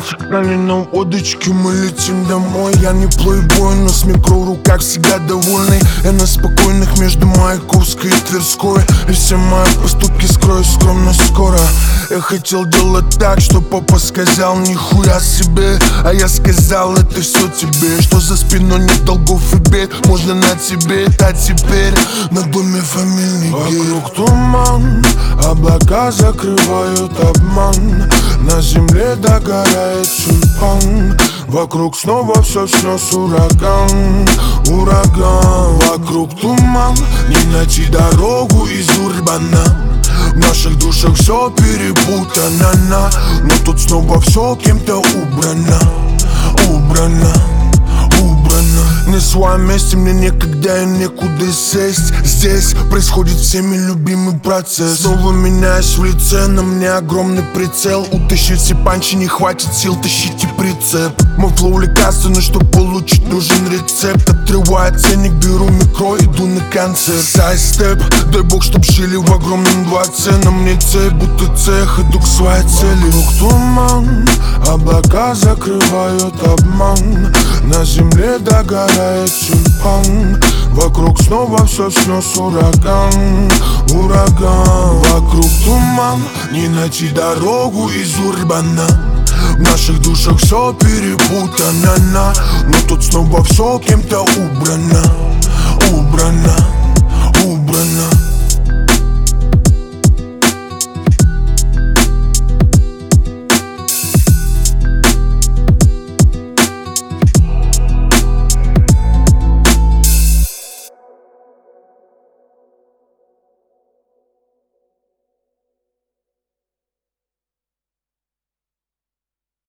Сигнали на удочке, мы летим домой. Я не плейбой, но с микро в руках всегда довольный. Я на спокойных между Маяковской и Тверской. И все мои поступки скрою скромно скоро. Я хотел делать так, что папа сказал нихуя себе. А я сказал, это все тебе. Что за спиной нет долгов и бед. Можно на тебе, а теперь на доме фамильный герб. Вокруг туман, облака закрывают обман. На земле догорает тюльпан. Вокруг снова все снес ураган. Ураган. Вокруг туман, не найти дорогу из Урбана. В наших душах все перепутано, но тут снова все кем-то убрано. Убрано. Не в своем месте, мне некогда и некуда сесть. Здесь происходит всеми любимый процесс. Снова меняюсь в лице, на мне огромный прицел. Утащить все панчи, не хватит сил, тащите прицеп. Мой флоу лекарственно, чтобы получить нужен рецепт. Отрываю ценник, беру микро, иду на концерт. Сайд-степ, дай бог, чтоб жили в огромном дворце. На мне цепь, будто цех, иду к своей цели. Вокруг туман, облака закрывают обман. На земле догорает тюльпан. Вокруг снова все снес ураган. Ураган. Вокруг туман, не найти дорогу из Урбана. В наших душах все перепутано, но тут снова все кем-то убрано. Убрано.